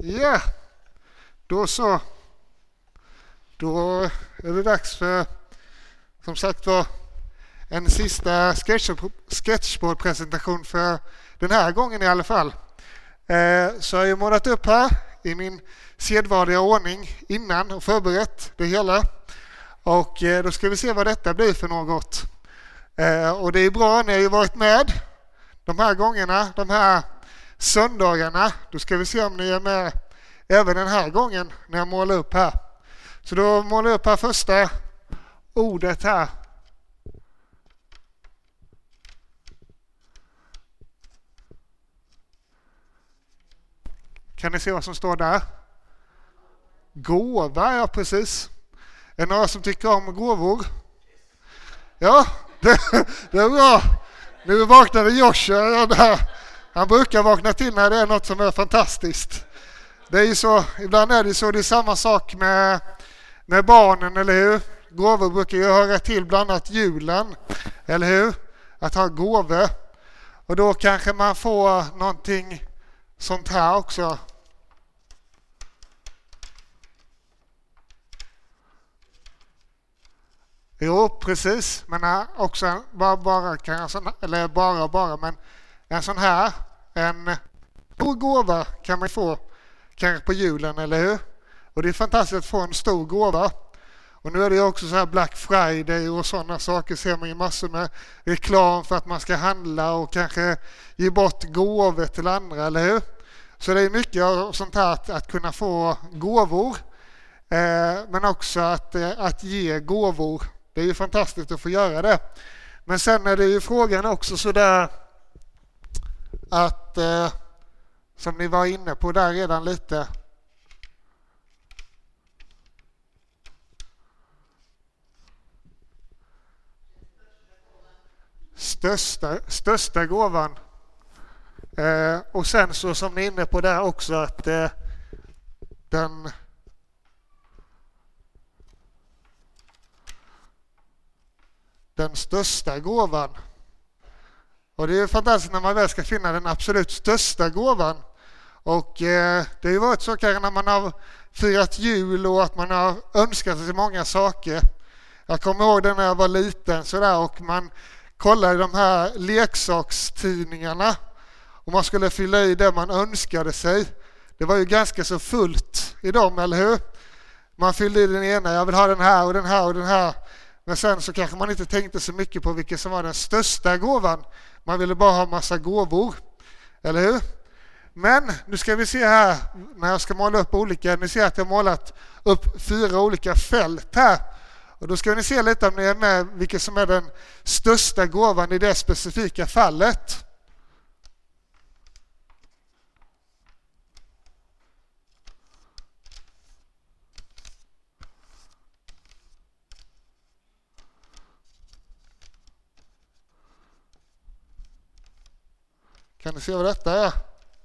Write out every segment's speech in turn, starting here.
Ja, då så. Då är det dags för, som sagt var, en sista sketchboardpresentation för den här gången i alla fall. Så har jag målat upp här i min sedvanliga ordning innan och förberett det hela. Och då ska vi se vad detta blir för något. Och det är bra, ni har ju varit med de här gångerna, de här söndagarna. Då ska vi se om ni är med även den här gången när jag målar upp här. Så då målar jag upp här första ordet här. Kan ni se vad som står där? Gåva, ja precis. Är det några som tycker om gåvor? Ja, det är bra. Nu vaknade Joshua där. Han brukar vakna till när det är något som är fantastiskt. Det är ju så, ibland är det så, det är samma sak med barnen, eller hur? Gåvor brukar ju höra till bland annat julen, eller hur? Att ha gåvor. Och då kanske man får någonting sånt här också. Jo, precis. Men också bara men en sån här, en stor gåva kan man få kanske på julen, eller hur? Och det är fantastiskt att få en stor gåva. Och nu är det också så här Black Friday och sådana saker, ser man ju massor med reklam för att man ska handla och kanske ge bort gåvor till andra, eller hur? Så det är mycket av sånt här att kunna få gåvor, men också att ge gåvor. Det är ju fantastiskt att få göra det. Men sen är det ju frågan också så där att, som ni var inne på där redan lite, största gåvan. Och sen så som ni är inne på där också att den största gåvan. Och det är fantastiskt när man väl ska finna den absolut största gåvan. Och det har ju varit så kanske när man har firat jul och att man har önskat sig många saker. Jag kommer ihåg det när jag var liten så där, och man kollade de här leksakstidningarna och man skulle fylla i det man önskade sig. Det var ju ganska så fullt i dem, eller hur? Man fyllde i den ena, jag vill ha den här och den här och den här. Men sen så kanske man inte tänkte så mycket på vilken som var den största gåvan. Man ville bara ha massa gåvor, eller hur? Men nu ska vi se här när jag ska måla upp olika. Ni ser att jag har målat upp 4 olika fält här. Och då ska ni se lite om ni är med vilken som är den största gåvan i det specifika fallet. Kan ni se vad detta är?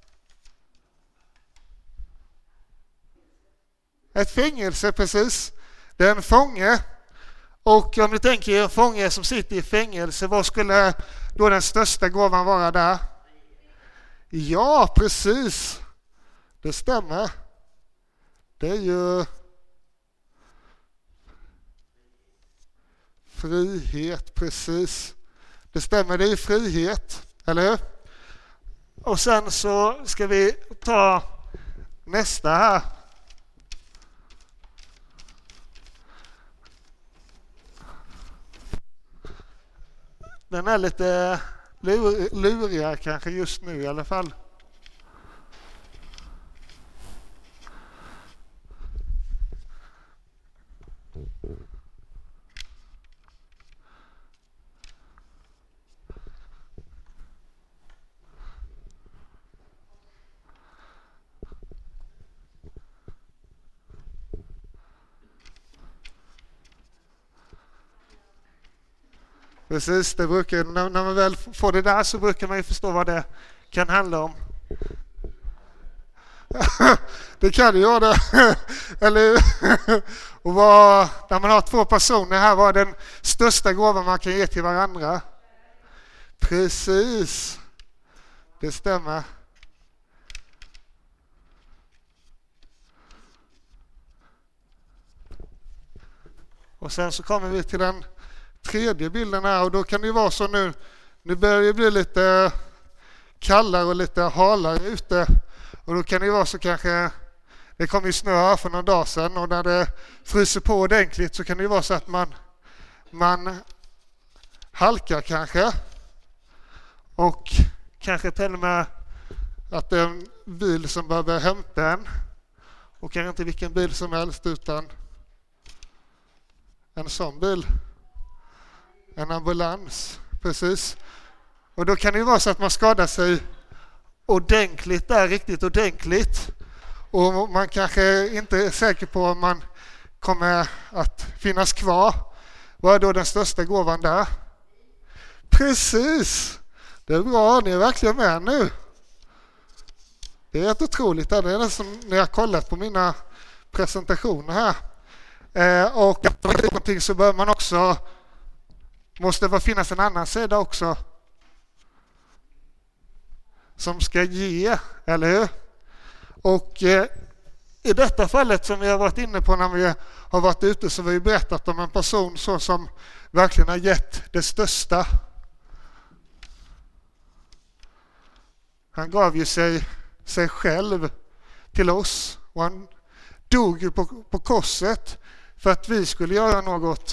Ett fängelse, precis. Det är en fånge. Och om ni tänker er en fånge som sitter i fängelse, vad skulle då den största gåvan vara där? Ja, precis. Det stämmer. Det är ju frihet, precis. Det stämmer, det är ju frihet, eller hur? Och sen så ska vi ta nästa här. Den är lite luriga kanske just nu i alla fall. Precis, det brukar, när man väl får det där så brukar man ju förstå vad det kan handla om. Det kan ju göra det. Eller, och när man har 2 personer här, vad är den största gåvan man kan ge till varandra? Precis, det stämmer. Och sen så kommer vi till den tredje bilden här, och då kan det ju vara så nu börjar det bli lite kallare och lite halare ute, och då kan det ju vara så kanske, det kom ju snö här för några dagar sedan, och när det fryser på ordentligt så kan det ju vara så att man halkar kanske, och kanske till och med att det är en bil som behöver hämta en, och kanske inte vilken bil som helst utan en sån bil, en ambulans, precis. Och då kan det ju vara så att man skadar sig ordentligt där, riktigt ordentligt, och man kanske inte är säker på om man kommer att finnas kvar. Vad är då den största gåvan där? Precis! Det är bra, ni är verkligen med nu. Det är helt otroligt. Det är nästan när jag har kollat på mina presentationer här. Och någonting så bör man också, måste det finnas en annan sida också som ska ge, eller hur? Och i detta fallet som vi har varit inne på när vi har varit ute, så har vi berättat om en person så som verkligen har gett det största. Han gav ju sig själv till oss, och han dog ju på korset för att vi skulle göra något.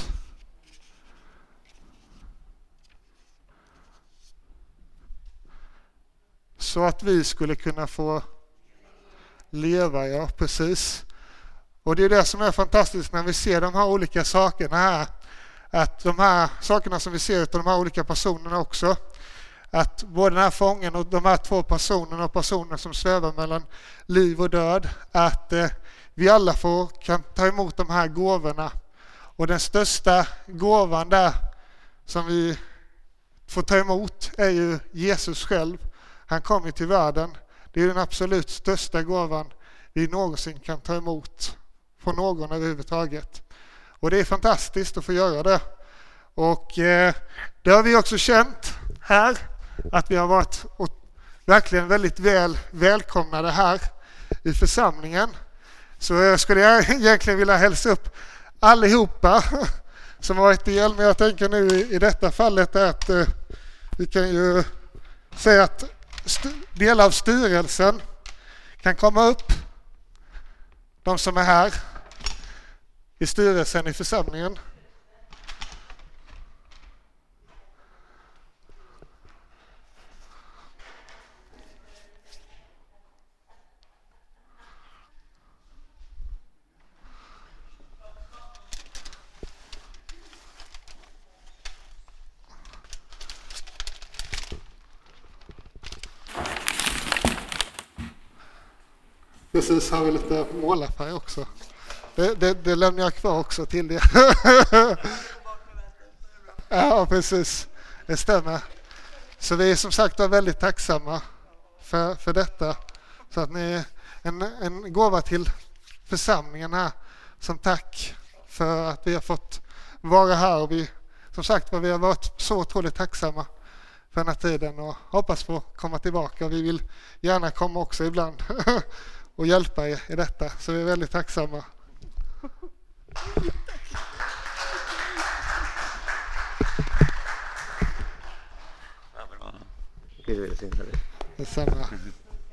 Så att vi skulle kunna få leva, ja precis. Och det är det som är fantastiskt när vi ser de här olika sakerna här. Att de här sakerna som vi ser utav de här olika personerna också. Att både den här fången och de här två personerna och personer som svävar mellan liv och död. Att vi alla kan ta emot de här gåvorna. Och den största gåvan där som vi får ta emot är ju Jesus själv. Han kom ju till världen. Det är den absolut största gåvan vi någonsin kan ta emot från någon överhuvudtaget. Och det är fantastiskt att få göra det. Och det har vi också känt här, att vi har varit verkligen väldigt välkomnade här i församlingen. Så jag skulle egentligen vilja hälsa upp allihopa som har varit del. Men jag tänker nu i detta fallet att vi kan ju säga att del av styrelsen kan komma upp. De som är här i styrelsen i församlingen. Precis, har vi lite målarfärg också. Det lämnar jag kvar också till det. Ja, precis. Det stämmer. Så vi är som sagt väldigt tacksamma för detta. Så att ni är en gåva till församlingen här som tack för att vi har fått vara här. Och vi, som sagt, vi har varit så otroligt tacksamma för den här tiden och hoppas få komma tillbaka. Vi vill gärna komma också ibland och hjälpa er i detta. Så vi är väldigt tacksamma. Gud välsigne dig. Detsamma.